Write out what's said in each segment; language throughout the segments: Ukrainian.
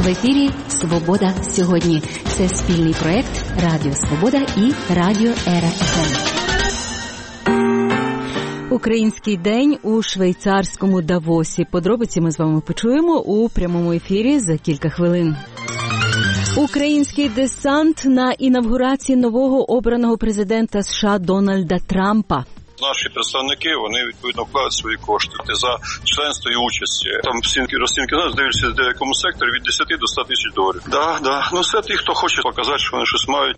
В ефірі «Свобода сьогодні». Це спільний проєкт Радіо Свобода і Радіо Ера ФМ. Український день у швейцарському Давосі. Подробиці ми з вами почуємо у прямому ефірі за кілька хвилин. Український десант на інавгурації нового обраного президента США Дональда Трампа. Наші представники, вони відповідно вкладають свої кошти за членство і участь. Там розцінки дивляться в деякому секторі від 10 до 100 тисяч доларів. Да. Ну це ті, хто хоче показати, що вони щось мають.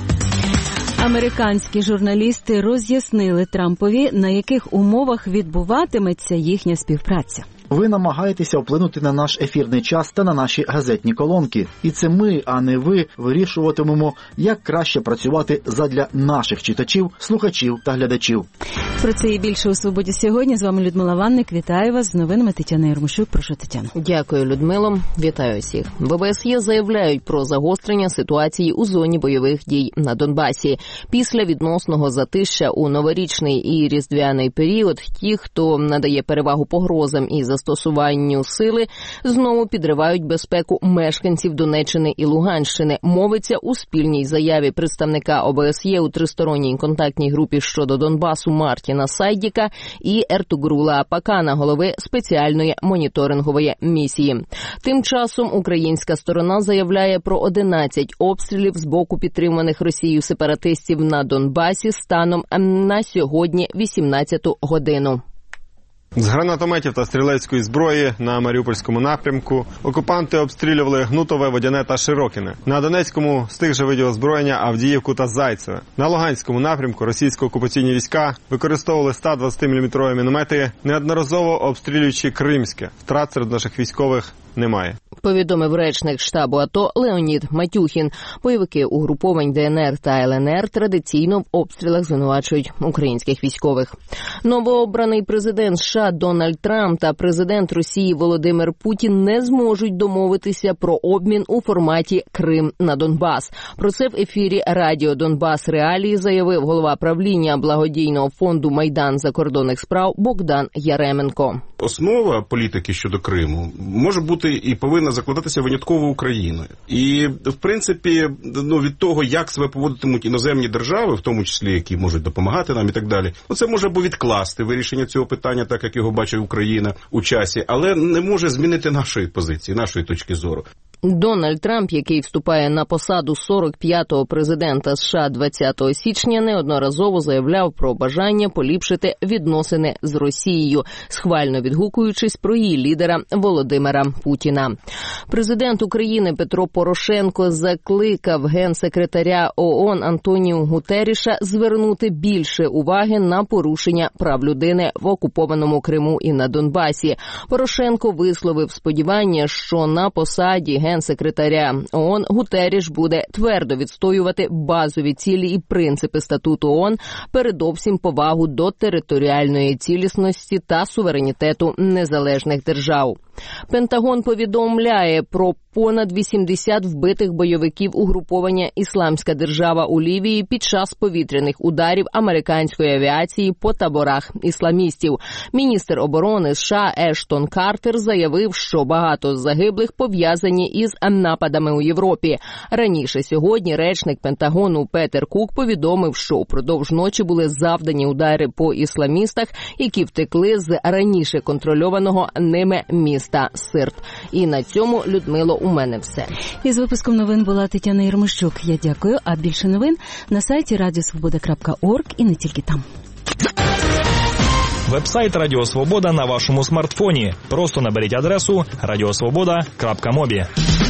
Американські журналісти роз'яснили Трампові, на яких умовах відбуватиметься їхня співпраця. Ви намагаєтеся вплинути на наш ефірний час та на наші газетні колонки. І це ми, а не ви, вирішуватимемо, як краще працювати задля наших читачів, слухачів та глядачів. Про це і більше у «Свободі сьогодні». З вами Людмила Ванник. Вітаю вас. З новинами Тетяна Єрмощук. Прошу, Тетяно. Дякую, Людмило. Вітаю всіх. В ОБСЄ заявляють про загострення ситуації у зоні бойових дій на Донбасі. Після відносного затища у новорічний і різдвяний період ті, хто надає перевагу погрозам і застосуванню сили, знову підривають безпеку мешканців Донеччини і Луганщини. Мовиться у спільній заяві представника ОБСЄ у тристоронній контактній групі щодо Донбасу Мартіна Сайдіка і Ертугрула Апакана, голови спеціальної моніторингової місії. Тим часом українська сторона заявляє про 11 обстрілів з боку підтриманих Росією сепаратистів на Донбасі станом на сьогодні 18-ту годину. З гранатометів та стрілецької зброї на Маріупольському напрямку окупанти обстрілювали Гнутове, Водяне та Широкине. На Донецькому з тих же видів озброєння Авдіївку та Зайцеве. На Луганському напрямку російсько-окупаційні війська використовували 120-мм міномети, неодноразово обстрілюючи Кримське. Втрат серед наших військових немає. Повідомив речник штабу АТО Леонід Матюхін. Бойовики угруповань ДНР та ЛНР традиційно в обстрілах звинувачують українських військових. Новообраний президент США Дональд Трамп та президент Росії Володимир Путін не зможуть домовитися про обмін у форматі Крим на Донбас. Про це в ефірі Радіо Донбас Реалії заявив голова правління благодійного фонду Майдан закордонних справ Богдан Яременко. Основа політики щодо Криму може бути і повинна закладатися винятково Україною. І, в принципі, від того, як себе поводитимуть іноземні держави, в тому числі, які можуть допомагати нам і так далі, це може або відкласти вирішення цього питання, так як його бачить Україна у часі, але не може змінити нашої позиції, нашої точки зору. Дональд Трамп, який вступає на посаду 45-го президента США 20 січня, неодноразово заявляв про бажання поліпшити відносини з Росією, схвально відгукуючись про її лідера Володимира Путіна. Президент України Петро Порошенко закликав генсекретаря ООН Антоніу Гутерріша звернути більше уваги на порушення прав людини в окупованому Криму і на Донбасі. Порошенко висловив сподівання, що на посаді генсекретаря ООН Гутерріш буде твердо відстоювати базові цілі і принципи статуту ООН, передовсім повагу до територіальної цілісності та суверенітету незалежних держав. Пентагон повідомляє про понад 80 вбитих бойовиків угруповання «Ісламська держава» у Лівії під час повітряних ударів американської авіації по таборах ісламістів. Міністр оборони США Ештон Картер заявив, що багато з загиблих пов'язані із нападами у Європі. Раніше сьогодні речник Пентагону Петер Кук повідомив, що упродовж ночі були завдані удари по ісламістах, які втекли з раніше контрольованого ними міста Сирт. І на цьому, Людмило, у мене все. Із випуском новин була Тетяна Єрмощук. Я дякую. А більше новин на сайті radiosvoboda.org і не тільки там. Веб-сайт Радіо Свобода на вашому смартфоні. Просто наберіть адресу radiosvoboda.mobi.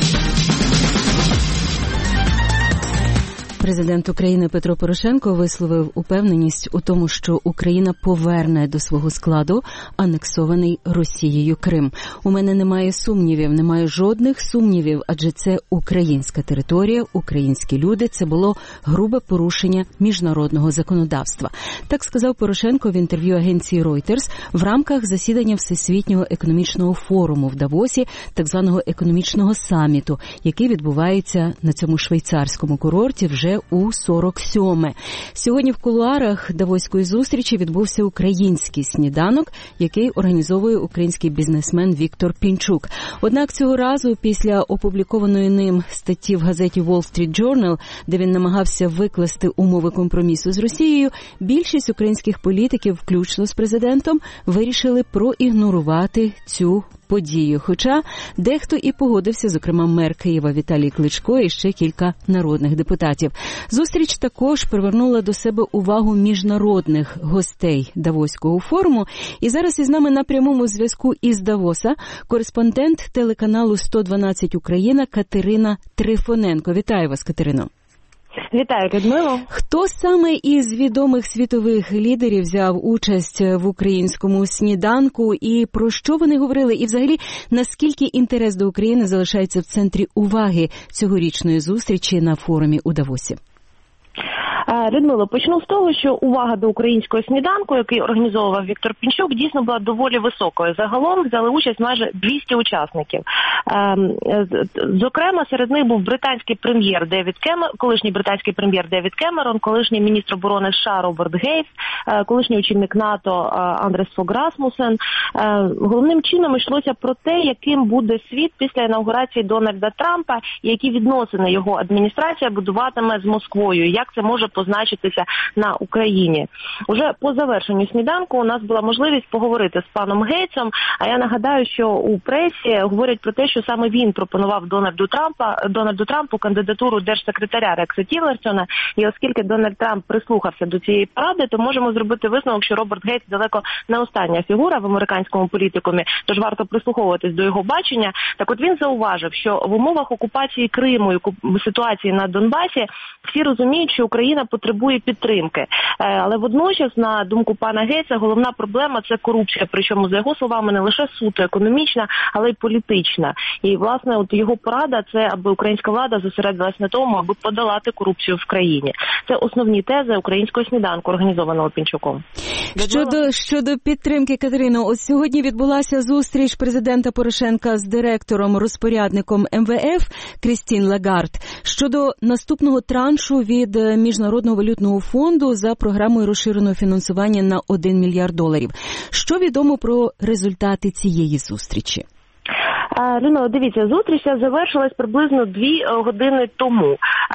Президент України Петро Порошенко висловив упевненість у тому, що Україна поверне до свого складу анексований Росією Крим. У мене немає сумнівів, немає жодних сумнівів, адже це українська територія, українські люди. Це було грубе порушення міжнародного законодавства. Так сказав Порошенко в інтерв'ю агенції Reuters в рамках засідання Всесвітнього економічного форуму в Давосі, так званого економічного саміту, який відбувається на цьому швейцарському курорті вже вже у 47-ме. Сьогодні в кулуарах Давоської зустрічі відбувся український сніданок, який організовує український бізнесмен Віктор Пінчук. Однак цього разу, після опублікованої ним статті в газеті Wall Street Journal, де він намагався викласти умови компромісу з Росією, більшість українських політиків, включно з президентом, вирішили проігнорувати цю подію. Хоча дехто і погодився, зокрема мер Києва Віталій Кличко і ще кілька народних депутатів. Зустріч також привернула до себе увагу міжнародних гостей Давоського форуму. І зараз із нами на прямому зв'язку із Давоса кореспондент телеканалу 112 Україна Катерина Трифоненко. Вітаю вас, Катерино. Вітаю, Людмило. Хто саме із відомих світових лідерів взяв участь в українському сніданку і про що вони говорили? І взагалі, наскільки інтерес до України залишається в центрі уваги цьогорічної зустрічі на форумі у Давосі? Людмило, почну з того, що увага до українського сніданку, який організовував Віктор Пінчук, дійсно була доволі високою. Загалом взяли участь майже 200 учасників. Зокрема, серед них був британський прем'єр Девід Кемерон, колишній британський прем'єр Девід Кемерон, колишній міністр оборони США Роберт Гейвс, колишній очільник НАТО Андрес Фог Расмусен. Головним чином йшлося про те, яким буде світ після інаугурації Дональда Трампа і які відносини його адміністрація будуватиме з Москвою, як це може позначитися на Україні. Уже по завершенню сніданку у нас була можливість поговорити з паном Гейтсом, а я нагадаю, що у пресі говорять про те, що саме він пропонував Дональду Трампу кандидатуру держсекретаря Рекса Тіллерсона, і оскільки Дональд Трамп прислухався до цієї поради, то можемо зробити висновок, що Роберт Гейтс далеко не остання фігура в американському політикумі, тож варто прислуховуватись до його бачення. Так от він зауважив, що в умовах окупації Криму і ситуації на Донбасі всі розуміють, що Україна потребує підтримки. Але водночас, на думку пана Гейтса, головна проблема – це корупція. Причому, за його словами, не лише суто економічна, але й політична. І, власне, от його порада – це, аби українська влада зосередилась на тому, аби подолати корупцію в країні. Це основні тези українського сніданку, організованого Пінчуком. Щодо підтримки, Катерино, ось сьогодні відбулася зустріч президента Порошенка з директором-розпорядником МВФ Крістін Лагард щодо наступного траншу від Міжнародного валютного фонду за програмою розширеного фінансування на $1 мільярд. Що відомо про результати цієї зустрічі? Людмила, дивіться, зустріч завершилась приблизно 2 години тому.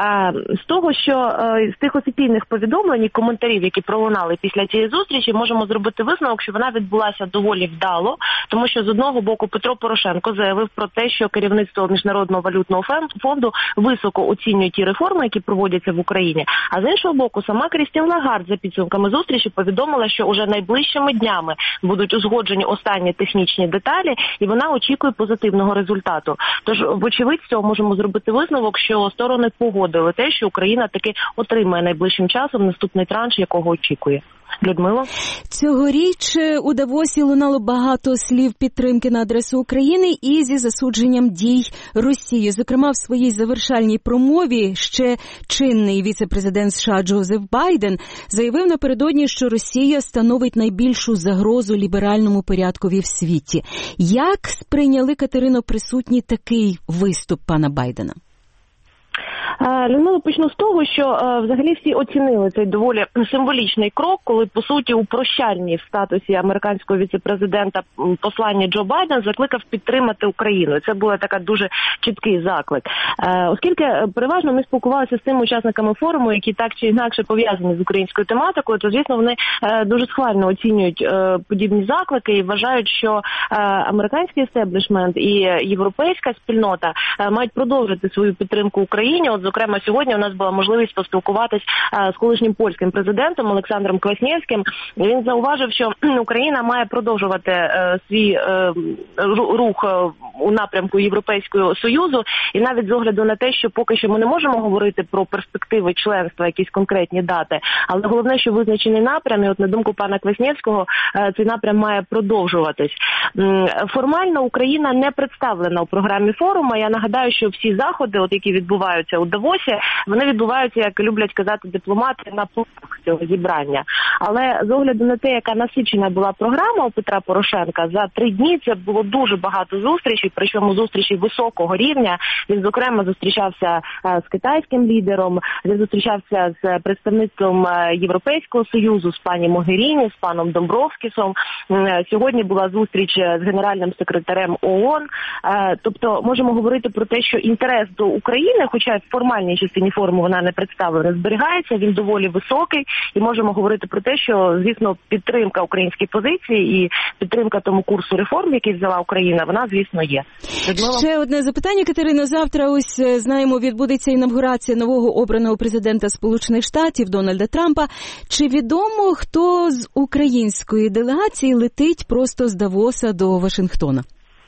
З того, що з тих офіційних повідомлень і коментарів, які пролунали після цієї зустрічі, можемо зробити висновок, що вона відбулася доволі вдало, тому що з одного боку Петро Порошенко заявив про те, що керівництво Міжнародного валютного фонду високо оцінює ті реформи, які проводяться в Україні. А з іншого боку, сама Крістін Лагард за підсумками зустрічі повідомила, що уже найближчими днями будуть узгоджені останні технічні деталі, і вона очікує позитивного результату. Тож, вочевидь, з цього можемо зробити висновок, що сторони погодили те, що Україна таки отримає найближчим часом наступний транш, якого очікує. Людмила? Цьогоріч у Давосі лунало багато слів підтримки на адресу України і зі засудженням дій Росії. Зокрема, в своїй завершальній промові ще чинний віце-президент США Джозеф Байден заявив напередодні, що Росія становить найбільшу загрозу ліберальному порядкові в світі. Як сприйняли, Катерино, присутні такий виступ пана Байдена? Людмила, почну з того, що взагалі всі оцінили цей доволі символічний крок, коли, по суті, у прощальній в статусі американського віце-президента посланні Джо Байден закликав підтримати Україну. Це був така дуже чіткий заклик. Оскільки переважно ми спілкувалися з тими учасниками форуму, які так чи інакше пов'язані з українською тематикою, то, звісно, вони дуже схвально оцінюють подібні заклики і вважають, що американський естеблішмент і європейська спільнота мають продовжити свою підтримку Україні. От, зокрема, сьогодні у нас була можливість поспілкуватись з колишнім польським президентом Олександром Кваснєвським. Він зауважив, що Україна має продовжувати свій рух у напрямку Європейського Союзу, і навіть з огляду на те, що поки що ми не можемо говорити про перспективи членства, якісь конкретні дати, але головне, що визначений напрям, і от на думку пана Кваснєвського, цей напрям має продовжуватись. Формально Україна не представлена у програмі форуму. Я нагадаю, що всі заходи, от які відбуваються у Давосі, вони відбуваються, як люблять казати дипломати, на планах цього зібрання. Але з огляду на те, яка насичена була програма у Петра Порошенка, за 3 дні це було дуже багато зустрічей, зустрічі, причому зустрічі високого рівня. Він, зокрема, зустрічався з китайським лідером, він зустрічався з представництвом Європейського Союзу, з пані Могеріні, з паном Домбровскісом. Сьогодні була зустріч з генеральним секретарем ООН. Тобто можемо говорити про те, що інтерес до України, хоча в формальній частині форуму вона не представлена, зберігається, він доволі високий. І можемо говорити про те, що, звісно, підтримка українській позиції і підтримка тому курсу реформ, який взяла Україна, вона, звісно, є. Ще одне запитання, Катерино. Завтра, ось, знаємо, відбудеться інавгурація нового обраного президента Сполучених Штатів Дональда Трампа. Чи відомо, хто з української делегації летить просто з Давоса до Вашингтона?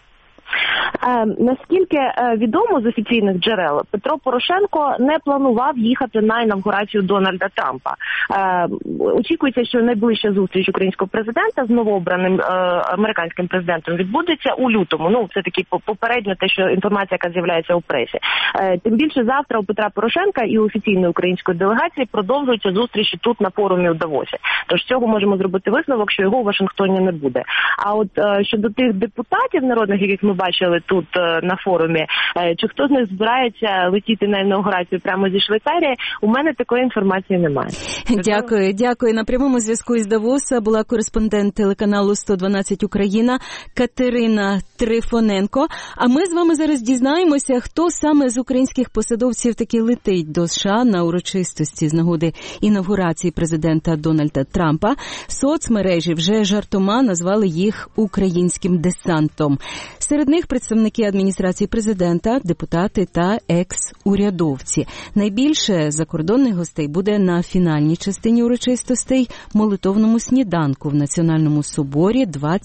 Наскільки відомо з офіційних джерел, Петро Порошенко не планував їхати на інавгурацію Дональда Трампа. Очікується, що найближча зустріч українського президента з новообраним американським президентом відбудеться у лютому. Ну, це таки попередньо те, що інформація, яка з'являється у пресі. Тим більше завтра у Петра Порошенка і у офіційної української делегації продовжуються зустрічі тут на форумі у Давосі. Тож з цього можемо зробити висновок, що його у Вашингтоні не буде. А от щодо тих депутатів народних, яких ми бачили тут на форумі, чи хто з них збирається летіти на інаугурацію прямо зі Швейцарії, у мене такої інформації немає. Дякую. На прямому зв'язку із Давоса була кореспондент телеканалу 112 Україна Катерина Трифоненко. А ми з вами зараз дізнаємося, хто саме з українських посадовців таки летить до США на урочистості з нагоди інавгурації президента Дональда Трампа. Соцмережі вже жартома назвали їх українським десантом. Серед них представники адміністрації президента, депутати та екс-урядовці. Найбільше закордонних гостей буде на фінальній частині урочистостей молитовному сніданку в Національному соборі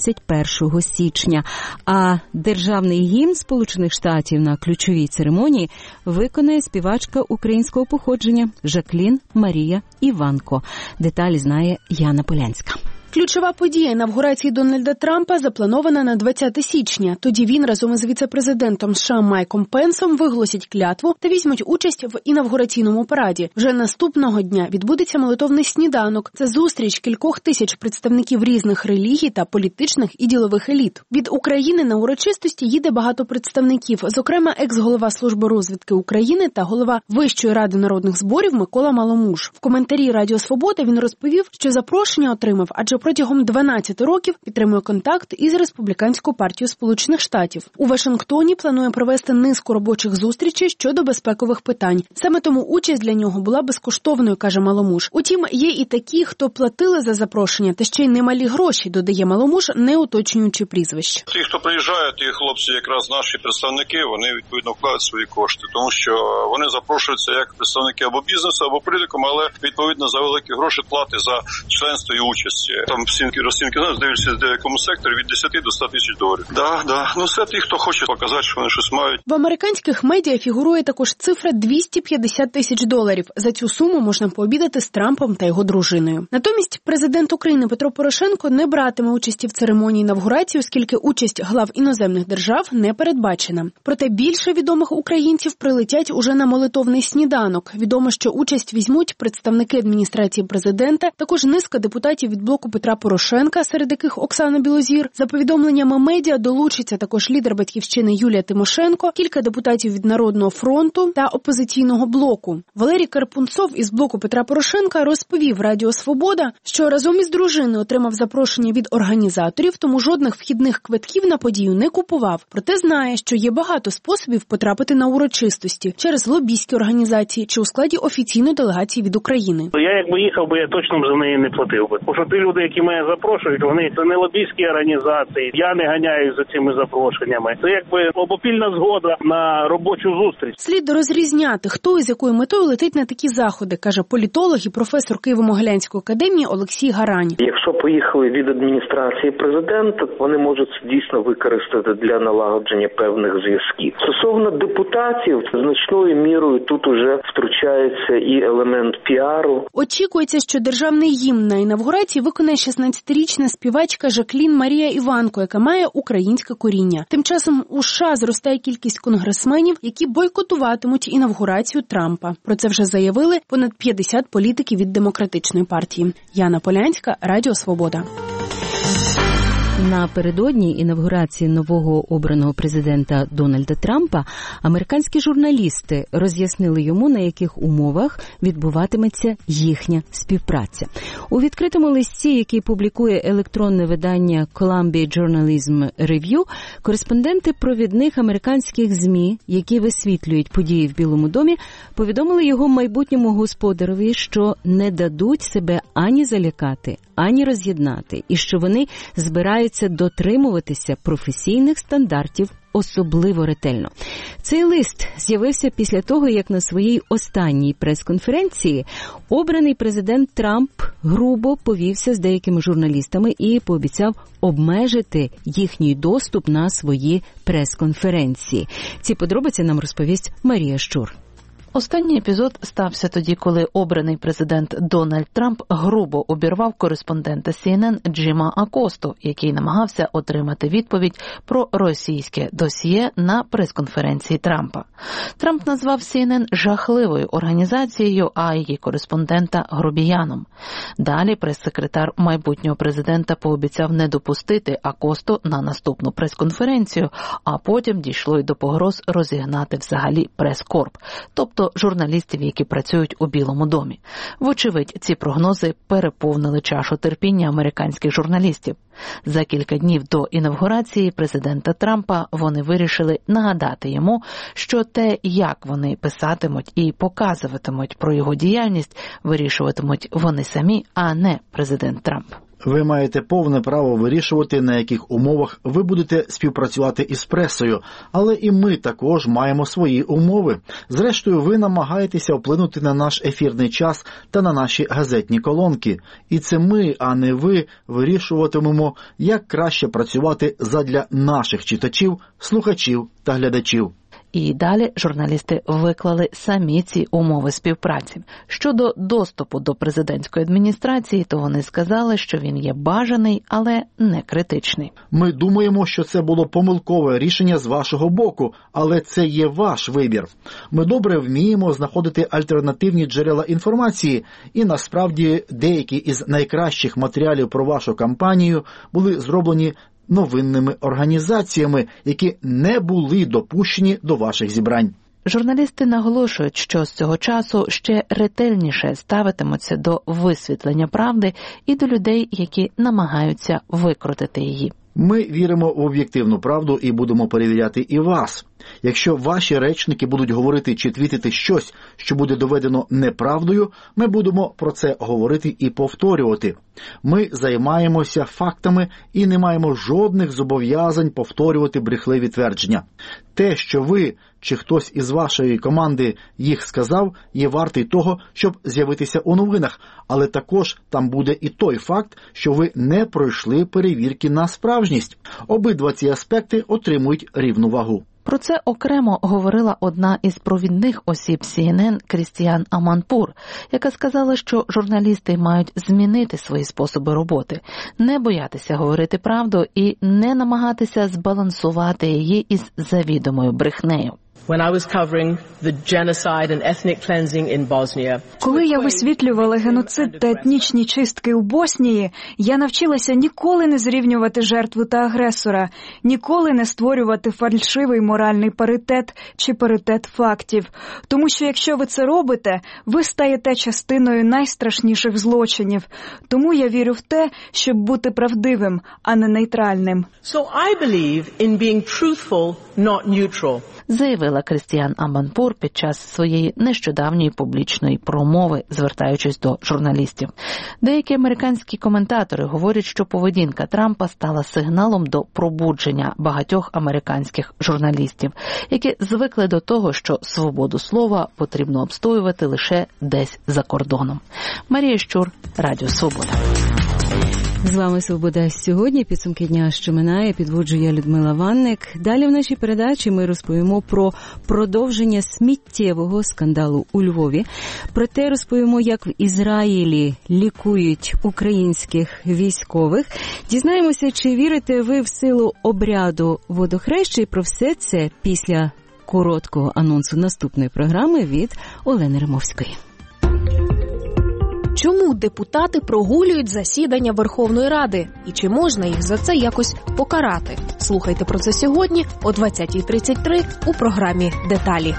21 січня. А державний гімн Сполучених Штатів на ключовій церемонії виконає співачка українського походження Жаклін Марія Іванко. Деталі знає Яна Полянська. Ключова подія інавгурації Дональда Трампа запланована на 20 січня. Тоді він разом із віце-президентом США Майком Пенсом виголосять клятву та візьмуть участь в інавгураційному параді. Вже наступного дня відбудеться молитовний сніданок. Це зустріч кількох тисяч представників різних релігій та політичних і ділових еліт. Від України на урочистості їде багато представників, зокрема екс-голова Служби розвідки України та голова Вищої ради народних зборів Микола Маломуж. В коментарі Радіо Свобода він розповів, що запрошення отримав, адже протягом 12 років підтримує контакт із Республіканською партією Сполучених Штатів. У Вашингтоні планує провести низку робочих зустрічей щодо безпекових питань. Саме тому участь для нього була безкоштовною, каже Маломуж. Утім, є і такі, хто платили за запрошення, та ще й немалі гроші, додає Маломуж, не уточнюючи прізвищ. Ті, хто приїжджає, ті хлопці, якраз наші представники, вони відповідно вкладають свої кошти, тому що вони запрошуються як представники або бізнесу, або політикум, але відповідно за великі гроші плати за членство і участі. Там розцінки, дивишся, в якому секторі від 10 до 100 тисяч доларів. Да. Ну, це ті, хто хоче показати, що вони щось мають. В американських медіа фігурує також цифра 250 тисяч доларів. За цю суму можна пообідати з Трампом та його дружиною. Натомість президент України Петро Порошенко не братиме участі в церемонії інавгурації, оскільки участь глав іноземних держав не передбачена. Проте більше відомих українців прилетять уже на молитовний сніданок. Відомо, що участь візьмуть представники адміністрації президента, також низка депутатів від блоку Петра Порошенка, серед яких Оксана Білозір. За повідомленнями медіа долучиться також лідер Батьківщини Юлія Тимошенко, кілька депутатів від Народного фронту та опозиційного блоку. Валерій Карпунцов із блоку Петра Порошенка розповів Радіо Свобода, що разом із дружиною отримав запрошення від організаторів, тому жодних вхідних квитків на подію не купував. Проте знає, що є багато способів потрапити на урочистості через лобістські організації чи у складі офіційної делегації від України. Я якби їхав би, я точно б за неї не платив би. Бо що ті люди, які мене запрошують, вони це не лобістські організації. Я не ганяюсь за цими запрошеннями. Це якби обопільна згода на робочу зустріч. Слід розрізняти, хто і з якою метою летить на такі заходи, каже політолог і професор Києво-Могилянської академії Олексій Гарань. Якщо поїхали від адміністрації президента, вони можуть дійсно використати для налагодження певних зв'язків. Стосовно депутатів, значною мірою тут уже втручається і елемент піару. Очікується, що державний гімн на інавгурації виконає 16-річна співачка Жаклін Марія Іванко, яка має українське коріння. Тим часом у США зростає кількість конгресменів, які бойкотуватимуть інавгурацію Трампа. Про це вже заявили понад 50 політиків від Демократичної партії. Яна Полянська, Радіо Свобода. Напередодні інавгурації нового обраного президента Дональда Трампа американські журналісти роз'яснили йому, на яких умовах відбуватиметься їхня співпраця. У відкритому листі, який публікує електронне видання Columbia Journalism Review, кореспонденти провідних американських ЗМІ, які висвітлюють події в Білому домі, повідомили його майбутньому господареві, що не дадуть себе ані залякати, ані роз'єднати, і що вони збираються дотримуватися професійних стандартів особливо ретельно. Цей лист з'явився після того, як на своїй останній прес-конференції обраний президент Трамп грубо повівся з деякими журналістами і пообіцяв обмежити їхній доступ на свої прес-конференції. Ці подробиці нам розповість Марія Щур. Останній епізод стався тоді, коли обраний президент Дональд Трамп грубо обірвав кореспондента CNN Джима Акосту, який намагався отримати відповідь про російське досьє на прес-конференції Трампа. Трамп назвав CNN жахливою організацією, а її кореспондента – грубіяном. Далі прес-секретар майбутнього президента пообіцяв не допустити Акосту на наступну прес-конференцію, а потім дійшло й до погроз розігнати взагалі прес-корп, тобто журналістів, які працюють у Білому домі. Вочевидь, ці прогнози переповнили чашу терпіння американських журналістів. За кілька днів до інавгурації президента Трампа вони вирішили нагадати йому, що те, як вони писатимуть і показуватимуть про його діяльність, вирішуватимуть вони самі, а не президент Трамп. Ви маєте повне право вирішувати, на яких умовах ви будете співпрацювати із пресою, але і ми також маємо свої умови. Зрештою, ви намагаєтеся вплинути на наш ефірний час та на наші газетні колонки. І це ми, а не ви, вирішуватимемо, як краще працювати задля наших читачів, слухачів та глядачів. І далі журналісти виклали самі ці умови співпраці. Щодо доступу до президентської адміністрації, то вони сказали, що він є бажаний, але не критичний. Ми думаємо, що це було помилкове рішення з вашого боку, але це є ваш вибір. Ми добре вміємо знаходити альтернативні джерела інформації, і насправді деякі із найкращих матеріалів про вашу кампанію були зроблені новинними організаціями, які не були допущені до ваших зібрань. Журналісти наголошують, що з цього часу ще ретельніше ставитимуться до висвітлення правди і до людей, які намагаються викрутити її. Ми віримо в об'єктивну правду і будемо перевіряти і вас. Якщо ваші речники будуть говорити чи твітити щось, що буде доведено неправдою, ми будемо про це говорити і повторювати. Ми займаємося фактами і не маємо жодних зобов'язань повторювати брехливі твердження. Те, що ви чи хтось із вашої команди їх сказав, є вартий того, щоб з'явитися у новинах, але також там буде і той факт, що ви не пройшли перевірки на справжність. Обидва ці аспекти отримують рівну вагу. Про це окремо говорила одна із провідних осіб CNN Крістіан Аманпур, яка сказала, що журналісти мають змінити свої способи роботи, не боятися говорити правду і не намагатися збалансувати її із завідомою брехнею. Коли я висвітлювала геноцид та етнічні чистки у Боснії, я навчилася ніколи не зрівнювати жертву та агресора, ніколи не створювати фальшивий моральний паритет чи паритет фактів. Тому що якщо ви це робите, ви стаєте частиною найстрашніших злочинів. Тому я вірю в те, щоб бути правдивим, а не нейтральним. Заявила Крістіан Аманпур під час своєї нещодавньої публічної промови, звертаючись до журналістів. Деякі американські коментатори говорять, що поведінка Трампа стала сигналом до пробудження багатьох американських журналістів, які звикли до того, що свободу слова потрібно обстоювати лише десь за кордоном. Марія Щур, Радіо Свобода. З вами «Свобода» сьогодні. Підсумки дня, що минає, підводжу я, Людмила Ванник. Далі в нашій передачі ми розповімо про продовження сміттєвого скандалу у Львові. Проте розповімо, як в Ізраїлі лікують українських військових. Дізнаємося, чи вірите ви в силу обряду водохреща. І про все це після короткого анонсу наступної програми від Олени Римовської. чому депутати прогулюють засідання Верховної Ради? І чи можна їх за це якось покарати? Слухайте про це сьогодні о 20:33 у програмі «Деталі».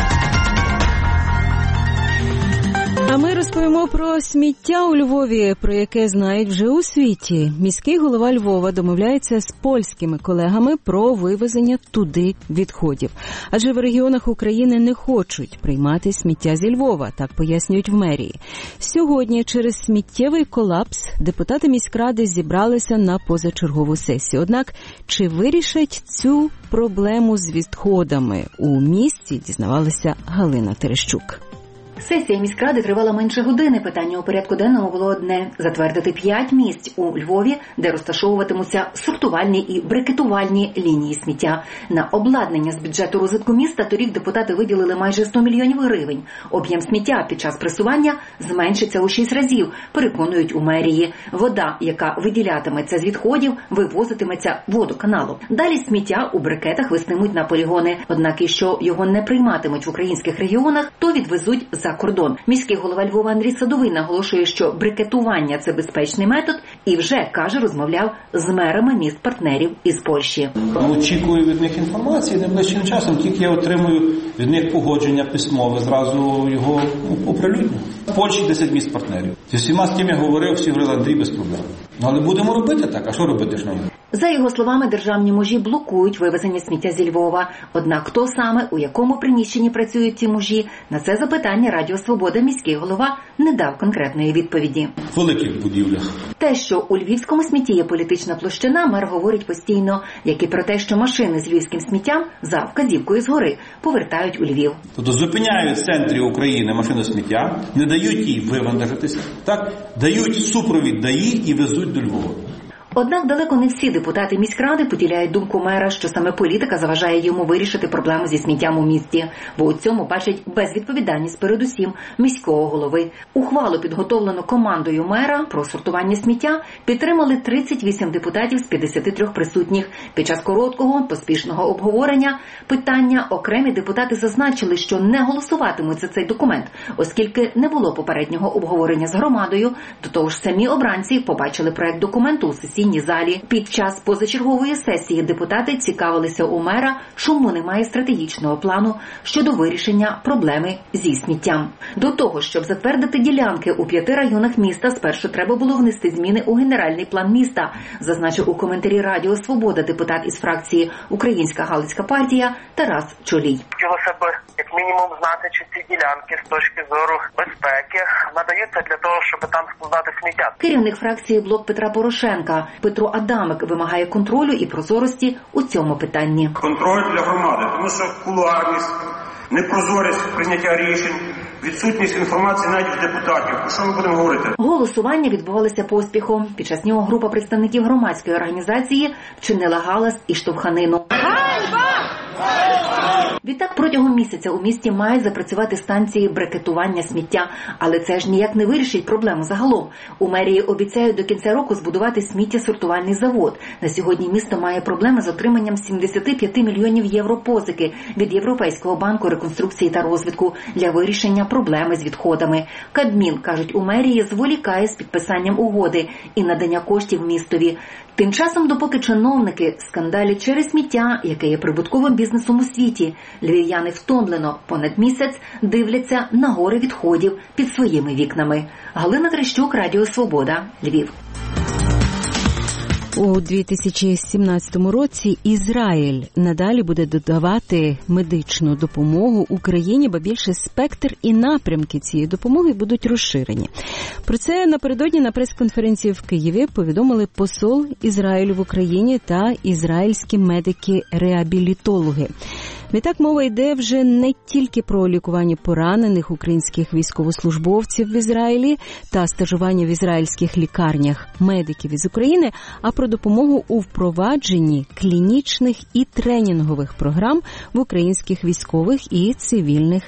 А ми розповімо про сміття у Львові, про яке знають вже у світі. Міський голова Львова домовляється з польськими колегами про вивезення туди відходів. Адже в регіонах України не хочуть приймати сміття зі Львова, так пояснюють в мерії. Сьогодні через сміттєвий колапс депутати міськради зібралися на позачергову сесію. Однак, чи вирішать цю проблему з відходами у місті, дізнавалася Галина Терещук. Сесія міськради тривала менше години. Питання у порядку денному було одне – затвердити 5 місць у Львові, де розташовуватимуться сортувальні і брикетувальні лінії сміття. На обладнання з бюджету розвитку міста торік депутати виділили майже 100 мільйонів гривень. Об'єм сміття під час пресування зменшиться у 6 разів, переконують у мерії. Вода, яка виділятиметься з відходів, вивозитиметься водоканалу. Далі сміття у брикетах вестимуть на полігони. Однак, якщо його не прийматимуть в українських регіонах, то відвезуть за кордон. Міський голова Львова Андрій Садовий наголошує, що брикетування – це безпечний метод і вже, каже, розмовляв з мерами міст-партнерів із Польщі. Очікую від них інформації найближчим часом, тільки я отримую від них погодження письмове, зразу його оприлюдню. В Польщі 10 міст-партнерів. Зі всіма, з ким я говорив, всі говорили: Андрій, без проблем. Але будемо робити так, а що робити ж нам? За його словами, державні мужі блокують вивезення сміття зі Львова. Однак хто саме, у якому приміщенні працюють ці мужі, на це запитання Радіо Свобода міський голова не дав конкретної відповіді. В великих будівлях. Те, що у львівському смітті є політична площина, мер говорить постійно, як і про те, що машини з львівським сміттям за вказівкою згори повертають у Львів. Тобто зупиняють в центрі України машину сміття, не дають їй вивантажитися, так, дають супровід ДАІ і везуть до Львова. Однак далеко не всі депутати міськради поділяють думку мера, що саме політика заважає йому вирішити проблему зі сміттям у місті, бо у цьому бачить безвідповідальність передусім міського голови. Ухвалу, підготовлену командою мера про сортування сміття, підтримали 38 депутатів з 53 присутніх. Під час короткого, поспішного обговорення питання окремі депутати зазначили, що не голосуватимуть за цей документ, оскільки не було попереднього обговорення з громадою. До того ж, самі обранці побачили проект документу у сесійній залі. Під час позачергової сесії депутати цікавилися у мера, чому немає стратегічного плану щодо вирішення проблеми зі сміттям. До того, щоб затвердити ділянки у 5 районах міста, спершу треба було внести зміни у генеральний план міста, зазначив у коментарі Радіо Свобода депутат із фракції Українська Галицька партія Тарас Чолій. Хотілося б, як мінімум, знати, чи ці ділянки з точки зору безпеки надаються для того, щоб там складати сміття. Керівник фракції «Блок Петра Порошенка» Петро Адамик вимагає контролю і прозорості у цьому питанні. Контроль для громади, тому що кулуарність, непрозорість прийняття рішень, відсутність інформації навіть в депутатів. Про що ми будемо говорити? Голосування відбувалося поспіхом. Під час нього група представників громадської організації вчинила галас і штовханину. Відтак протягом місяця у місті мають запрацювати станції брикетування сміття. Але це ж ніяк не вирішить проблему загалом. У мерії обіцяють до кінця року збудувати сміттєсортувальний завод. На сьогодні місто має проблеми з отриманням 75 мільйонів євро позики від Європейського банку реконструкції та розвитку для вирішення проблеми з відходами. Кабмін, кажуть у мерії, зволікає з підписанням угоди і надання коштів містові. Тим часом, допоки чиновники скандалять через сміття, яке є прибутковим бізнесом у світі, львів'яни втомлено понад місяць дивляться на гори відходів під своїми вікнами. Галина Терещук, Радіо Свобода, Львів. У 2017 році Ізраїль надалі буде додавати медичну допомогу Україні, ба більше спектр і напрямки цієї допомоги будуть розширені. Про це напередодні на прес-конференції в Києві повідомили посол Ізраїлю в Україні та ізраїльські медики-реабілітологи. Відтак мова йде вже не тільки про лікування поранених українських військовослужбовців в Ізраїлі та стажування в ізраїльських лікарнях медиків із України, а про допомогу у впровадженні клінічних і тренінгових програм в українських військових і цивільних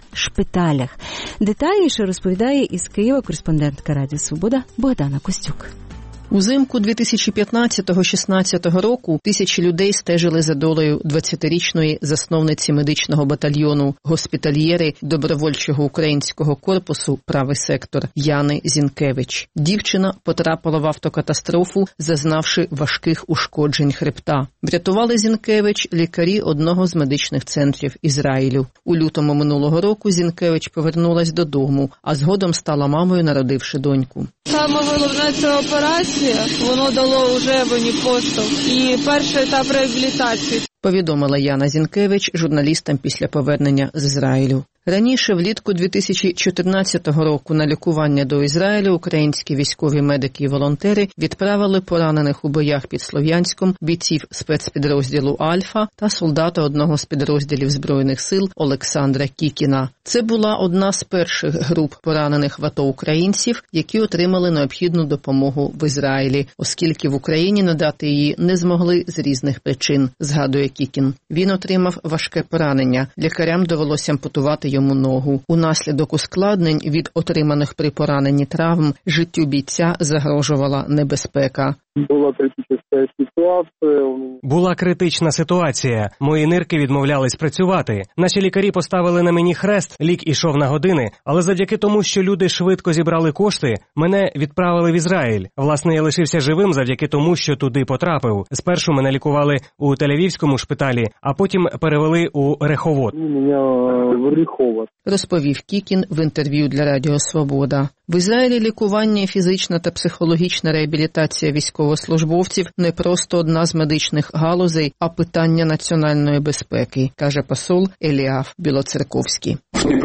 шпиталях. Детальніше розповідає із Києва кореспондентка Радіо Свобода Богдана Костюк. Узимку 2015-16 року тисячі людей стежили за долею 20-річної засновниці медичного батальйону госпітальєри добровольчого українського корпусу «Правий сектор» Яни Зінкевич. Дівчина потрапила в автокатастрофу, зазнавши важких ушкоджень хребта. Врятували Зінкевич лікарі одного з медичних центрів Ізраїлю. У лютому минулого року Зінкевич повернулась додому, а згодом стала мамою, народивши доньку. Саме головне – це операція. Воно дало вже мені поштовх. І перший етап реабілітації. Повідомила Яна Зінкевич журналістам після повернення з Ізраїлю. Раніше, влітку 2014 року, на лікування до Ізраїлю українські військові медики і волонтери відправили поранених у боях під Слов'янськом бійців спецпідрозділу «Альфа» та солдата одного з підрозділів Збройних сил Олександра Кікіна. Це була одна з перших груп поранених в АТО українців, які отримали необхідну допомогу в Ізраїлі, оскільки в Україні надати її не змогли з різних причин, згадує Кікін. Він отримав важке поранення. Лікарям довелося ампутувати йому ногу. Унаслідок ускладнень від отриманих при пораненні травм життю бійця загрожувала небезпека. Була критична ситуація. Мої нирки відмовлялись працювати. Наші лікарі поставили на мені хрест, лік ішов на години, але завдяки тому, що люди швидко зібрали кошти, мене відправили в Ізраїль. Власне, я лишився живим завдяки тому, що туди потрапив. Спершу мене лікували у Тель-Авівському шпиталі, а потім перевели у Реховот. Розповів Кікін в інтерв'ю для Радіо Свобода. В Ізраїлі лікування, фізична та психологічна реабілітація військовослужбовців не просто одна з медичних галузей, а питання національної безпеки, каже посол Еліаф Білоцерковський.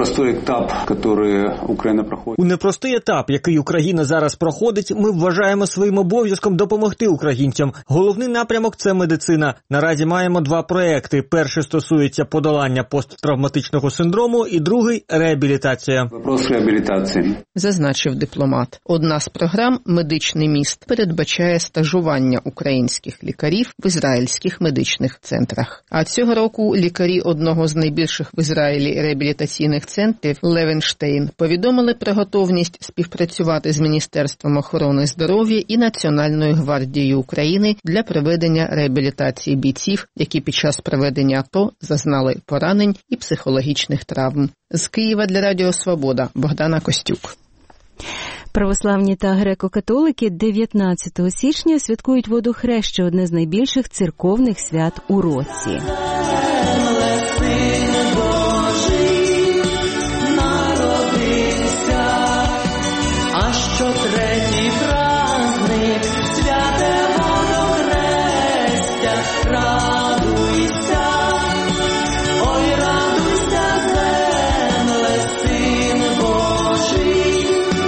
У непростий етап, який Україна зараз проходить, ми вважаємо своїм обов'язком допомогти українцям. Головний напрямок – це медицина. Наразі маємо два проекти. Перший стосується подолання посттравматичного синдрому і другий – реабілітація. Зазначив дипломат. Одна з програм «Медичний міст» передбачає стажування українських лікарів в ізраїльських медичних центрах. А цього року лікарі одного з найбільших в Ізраїлі реабілітаційних центрів Левенштейн повідомили про готовність співпрацювати з Міністерством охорони здоров'я і Національною гвардією України для проведення реабілітації бійців, які під час проведення АТО зазнали поранень і психологічних травм. З Києва для Радіо Свобода Богдана Костюк. Православні та греко-католики 19 січня святкують Водохреща, одне з найбільших церковних свят у році. А що третій праздник, святе Водохрестя, радуйся, ой, радуйся, земле, Син Божий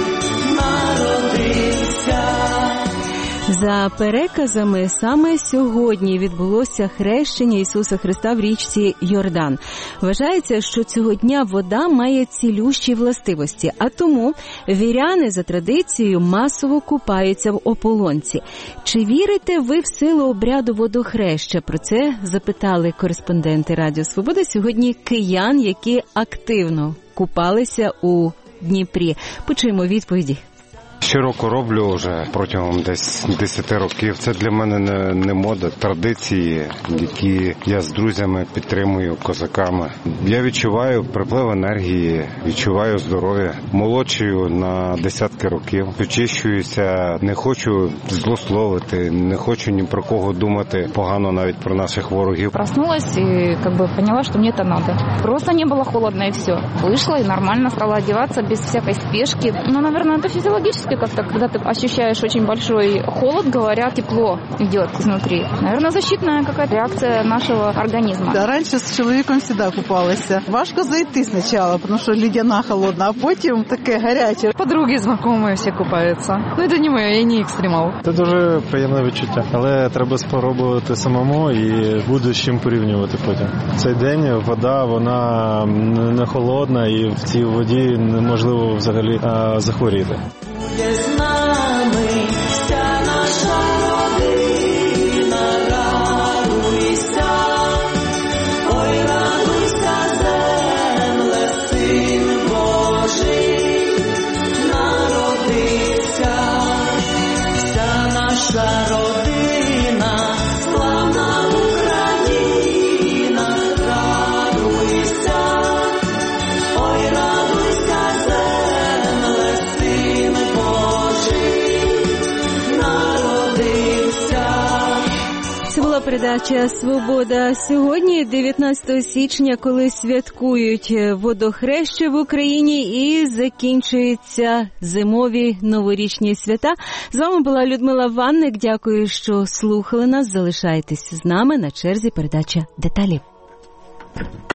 народився. За переказами, саме сьогодні відбулося хрещення Ісуса Христа в річці Йордан. Вважається, що цього дня вода має цілющі властивості, а тому віряни за традицією масово купаються в ополонці. Чи вірите ви в силу обряду водохреща? Про це запитали кореспонденти Радіо Свобода сьогодні киян, які активно купалися у Дніпрі. Почуємо відповіді. Щороку роблю вже протягом десь 10 років. Це для мене не мода, традиції, які я з друзями підтримую, козаками. Я відчуваю приплив енергії, відчуваю здоров'я. Молодшую на десятки років. Очищуюся, не хочу злословити, не хочу ні про кого думати погано навіть про наших ворогів. Проснулась и поняла, что мне это надо. Просто не было холодно и все. Вышла и нормально стала одеваться без всякой спешки. Ну, наверное, это физиологически как-то, когда ты ощущаешь очень большой холод, говорят, тепло идет изнутри. Наверное, защитная какая-то реакция нашего организма. Да, раньше с человеком всегда купалася. Важко зайти сначала, потому что ледяна холодна, а потім таке гаряче. Подруги, знайомі всі купаються. Ну, це не моє, я не екстремал. Це дуже приємне відчуття, але треба спробувати самому і буде з чим порівнювати потім. Цей день вода, вона не холодна і в цій воді неможливо взагалі захворіти. Буде з нами вся наша родина, радуйся, ой, радуйся, земле, Син Божий народився, вся Чергова передача «Свобода». Сьогодні, 19 січня, коли святкують водохреща в Україні і закінчуються зимові новорічні свята. З вами була Людмила Ванник. Дякую, що слухали нас. Залишайтесь з нами. На черзі передача «Деталі».